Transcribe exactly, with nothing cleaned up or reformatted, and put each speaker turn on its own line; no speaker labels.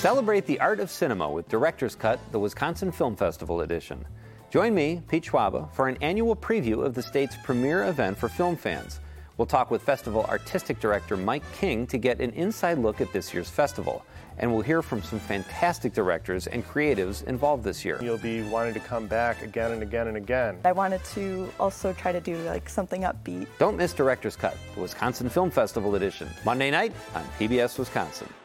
Celebrate the art of cinema with Director's Cut, the Wisconsin Film Festival edition. Join me, Pete Schwaba, for an annual preview of the state's premier event for film fans. We'll talk with festival artistic director Mike King to get an inside look at this year's festival. And we'll hear from some fantastic directors and creatives involved this year.
You'll be wanting to come back again and again and again.
I wanted to also try to do like something upbeat.
Don't miss Director's Cut, the Wisconsin Film Festival edition, Monday night on P B S Wisconsin.